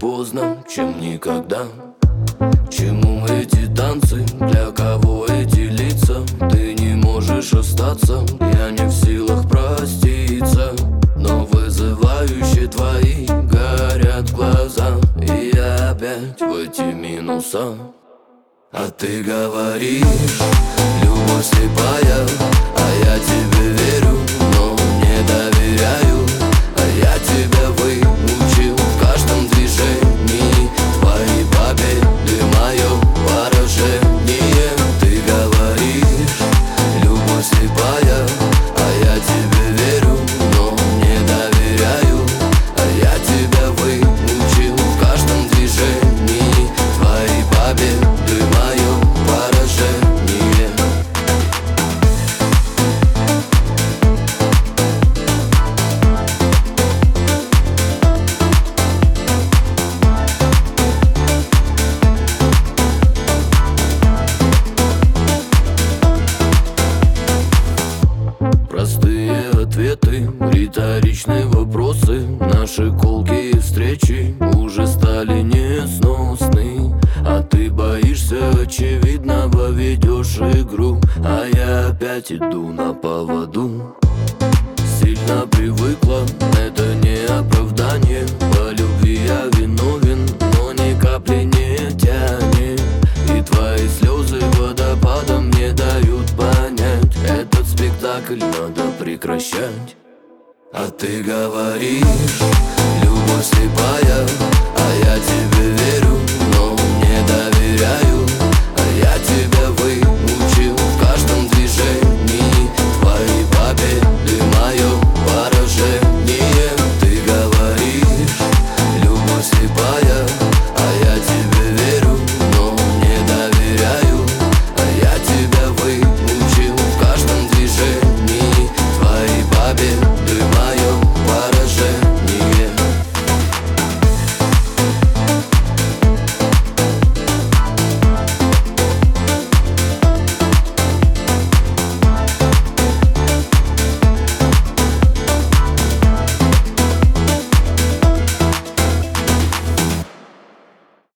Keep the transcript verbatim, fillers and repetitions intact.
поздно, чем никогда. Чему эти танцы, для кого эти лица? Ты не можешь остаться, я не в силах проститься. Но вызывающие твои горят глаза, и я опять в эти минуса. А ты говоришь, любовь слепая, а я тебе верю, но не доверяю. А я тебя выучил в каждом движении, твои победы, мое поражение. Ты говоришь, любовь слепая, а я тебе верю, но не доверяю. А я тебя выучил в каждом движении, твои победы, мое поражение. Простые ответы, риторичные вопросы, наши колкие встречи уже стали несносны. А ты боишься очевидного, ведешь игру, а я опять иду на поводу. Сильно привыкла, это не оправдание. По любви я виновен, но ни капли не тянет. И твои слезы водопадом не дают понять, этот спектакль надо прекращать. А ты говоришь, любовь слепая,